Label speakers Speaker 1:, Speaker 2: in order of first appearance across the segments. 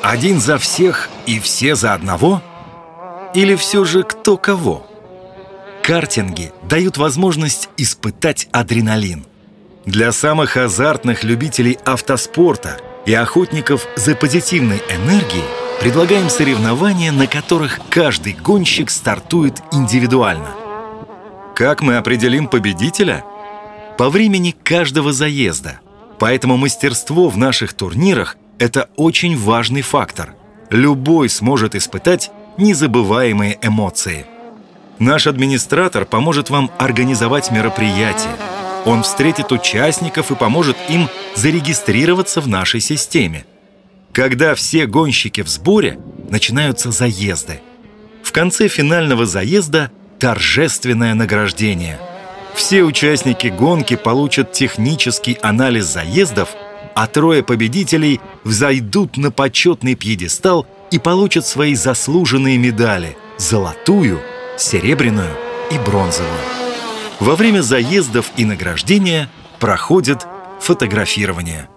Speaker 1: Один за всех и все за одного? Или все же кто кого? Картинги дают возможность испытать адреналин. Для самых азартных любителей автоспорта и охотников за позитивной энергией предлагаем соревнования, на которых каждый гонщик стартует индивидуально. Как мы определим победителя? По времени каждого заезда. Поэтому мастерство в наших турнирах – это очень важный фактор. Любой сможет испытать незабываемые эмоции. Наш администратор поможет вам организовать мероприятие. Он встретит участников и поможет им зарегистрироваться в нашей системе. Когда все гонщики в сборе, начинаются заезды. В конце финального заезда торжественное награждение. Все участники гонки получат технический анализ заездов, а 3 победителей взойдут на почетный пьедестал и получат свои заслуженные медали – золотую, серебряную и бронзовую. Во время заездов и награждения проходит фотографирование.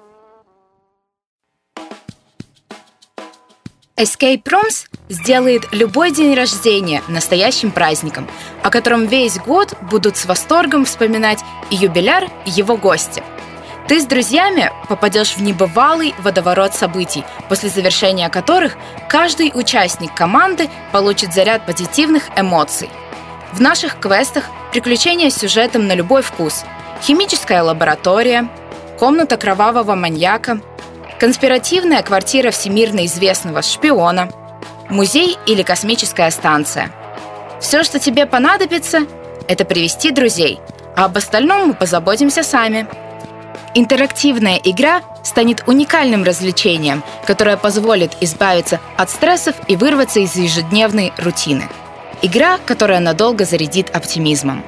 Speaker 2: Escape Rooms сделает любой день рождения настоящим праздником, о котором весь год будут с восторгом вспоминать и юбиляр, и его гости. Ты с друзьями попадешь в небывалый водоворот событий, после завершения которых каждый участник команды получит заряд позитивных эмоций. В наших квестах приключения с сюжетом на любой вкус, химическая лаборатория, комната кровавого маньяка, конспиративная квартира всемирно известного шпиона, музей или космическая станция. Все, что тебе понадобится, это привести друзей, а об остальном мы позаботимся сами. Интерактивная игра станет уникальным развлечением, которое позволит избавиться от стрессов и вырваться из ежедневной рутины. Игра, которая надолго зарядит оптимизмом.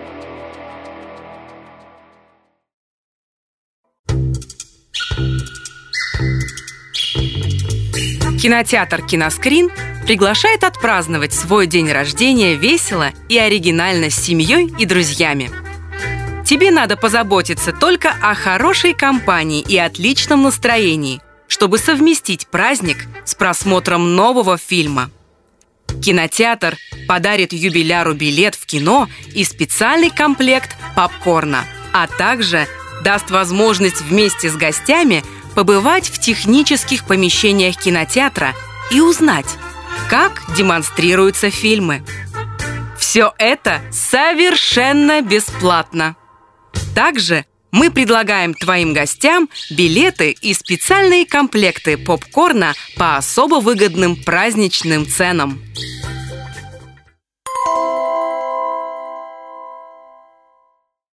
Speaker 3: Кинотеатр «Киноскрин» приглашает отпраздновать свой день рождения весело и оригинально с семьей и друзьями. Тебе надо позаботиться только о хорошей компании и отличном настроении, чтобы совместить праздник с просмотром нового фильма. Кинотеатр подарит юбиляру билет в кино и специальный комплект попкорна, а также даст возможность вместе с гостями побывать в технических помещениях кинотеатра и узнать, как демонстрируются фильмы. Все это совершенно бесплатно. Также мы предлагаем твоим гостям билеты и специальные комплекты попкорна по особо выгодным праздничным ценам.